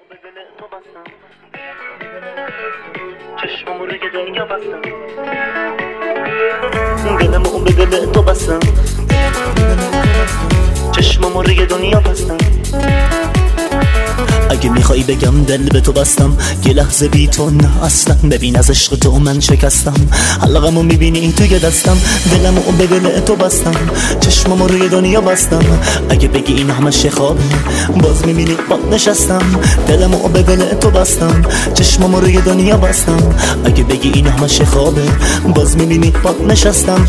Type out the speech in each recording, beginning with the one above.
چشمامو روی دنیا بستم، دلمو به دل تو بستم، چشمامو روی دنیا بستم. اگه میخوایی بگم دل به تو بستم، یه لحظه بی تو نه اصلا. ببین از عشق تو من شکستم، حلقمو میبینی توی دستم، دلمو به دل تو بستم، چشمامو روی دنیا بستم. اگه بگی این همش خوابه، باز میبینی با نشستم، دلمو به دل تو بستم، چشمامو روی دنیا بستم. اگه بگی این همش خوابه، باز میبینی با نشستم.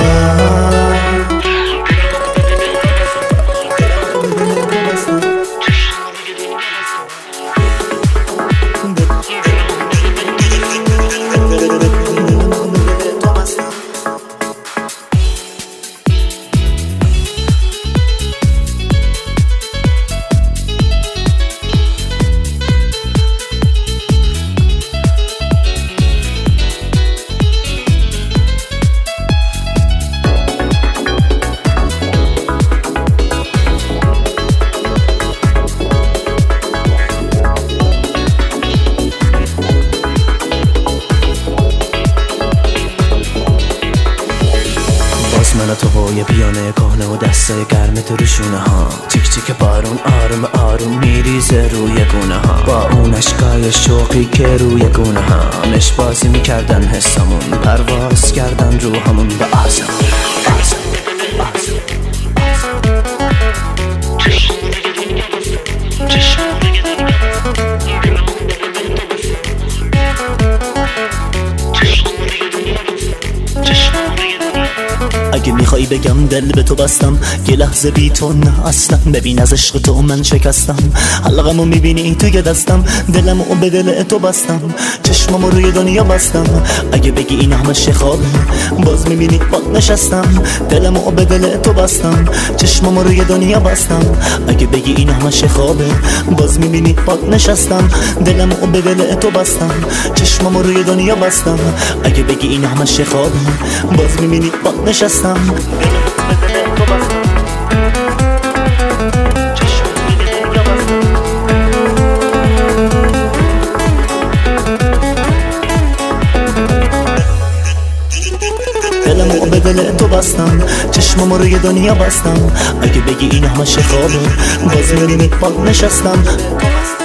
من و تو با یه پیانه کهنه و دسته گرم تو روشونه ها، تیک تیک بارون آروم آروم میریزه روی گونه ها، با اون اشکای شوقی که روی گونه ها مش بازی میکردن حسمون، پرواز کردن روحمون به آسمون. اگه میخوایی بگم دل به تو بستم، یه لحظه بی تو نه اصلا. ببین از عشق تو من شکستم، حلقمو میبینی توی دستم، دلمو به دل تو بستم، چشمامو روی دنیا بستم. اگه بگی این همش خوابه، باز میبینی با نشستم، دلمو به دل تو بستم، چشمامو روی دنیا بستم. اگه بگی این همش خوابه، باز میبینی با نشستم، دلمو به دل تو بستم، چشمامو روی دنیا بستم. اگه بگی این همش خوابه، باز میبینی با نشستم. دلمو به دل تو بستم، چشمامو روی دنیا بستم. اگه بگی این همش خوابه، باز میبینی با نشستم.